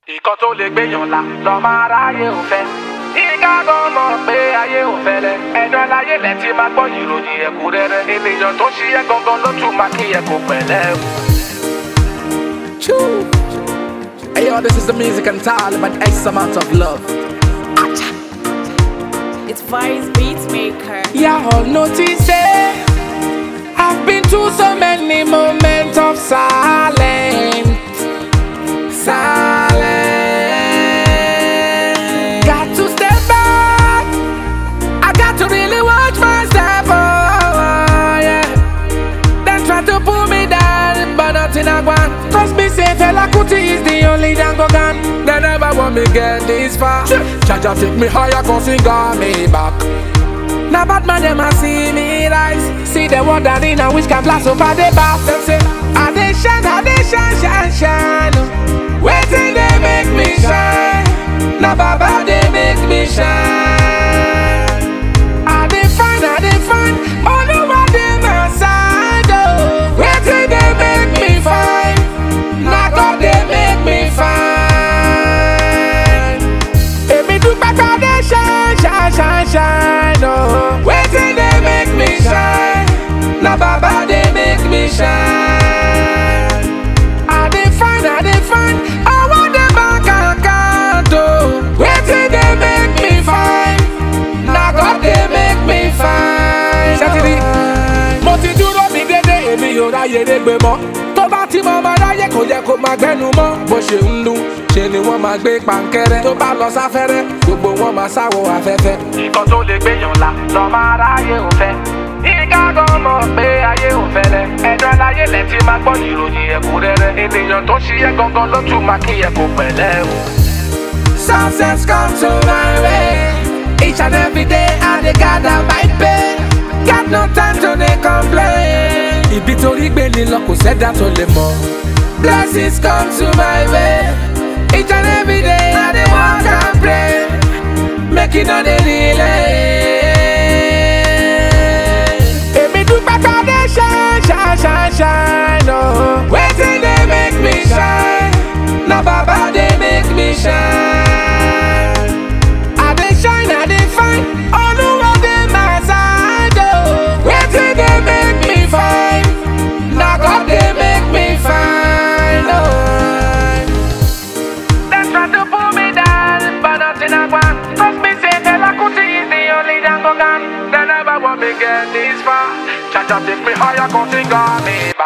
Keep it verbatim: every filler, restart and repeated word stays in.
Ìkan tó lè gbéyàn là lọ́mọ aráyé ò fẹ́. Ìka gan mọ̀ pé ayé ò fẹ́lẹ́. Ẹnu aláyé lẹ̀ ti máa gbọ́ ìròyìn ẹ̀kúnrẹ́rẹ́. Ènìyàn tó ṣiyẹ́ gangan ló tún máa kí ẹ kó pẹ̀lẹ́ o. Choo. Hey yo, this is the music and talk about X amount of love. It's Vice Beatmaker. Yeah, all notice it. I've been through so many moments of silence. Silence. Got to step back. I got to really watch myself. Oh, yeah. They try to pull me down, but nothing I want. Cause me say Fela Kuti is the only Django gun. They never want me get this far. Jaja take me higher, cause he got me back. Now bad man them a see me rise. See the one that in a which can blast over the bar. Them say, I they shine, I they shine, shine, shine. Waiting they make me shine. Now baba they make me shine. I they find, I they find. All over them outside. Oh, waiting they make me fine. Now God they make me fine. Hey, me do back all they shine, shine, shine, shine. Oh, waiting they make me shine. Now baba they make me shine. I they find, I they find. I want them back account. Oh, waiting they make me fine. Now God they make me fine. Saturday, mo ti dúró mi dédé èmi ò ráyè dégbé mọ́. Tó bá ti mọ ọmọ ráyè kò yẹ kó máa gbẹ́nu mọ́. Bó ṣe ń lu ṣe ni wọ́n máa gbé pankẹ́rẹ́. Tó bá lọ sáfẹ́rẹ́ gbogbo wọn máa sáwọ afẹ́fẹ́. Ìkan tó lè gbéyàn là lọ́mọ aráyé ò fẹ́. Ìka gan mọ̀ pé ayé ò fẹ́lẹ́. Ẹnu aláyé lẹ̀ ti máa gbọ́ ìròyìn ẹ̀kúnrẹ́rẹ́. Ènìyàn tó ṣiyẹ́ gangan ló tún máa kí ẹ kó pẹ̀lẹ́ o. Success comes to my way. Each and every day I dey gather my pay. Got no time to dey complain. Ibi torí gbé ni lọ kò sẹ́dá tó lè mọ̀. Blessings come to my way. Each and every day I dey work and pray. Make it no dey delay. Èmi dúpẹ́ ká dé shine, shine, shine, shine. Oh, waiting they make me shine. Na baba they make me shine. I dey shine, I dey fine. Olúwa dey my side. Oh, waiting they make me fine. Na God they make me fine. Oh. They try to pull me down, but nothing I want. Cause me say Fela Kuti is the only Django gun. They never want me get this far. Jaja take me higher, cause he got me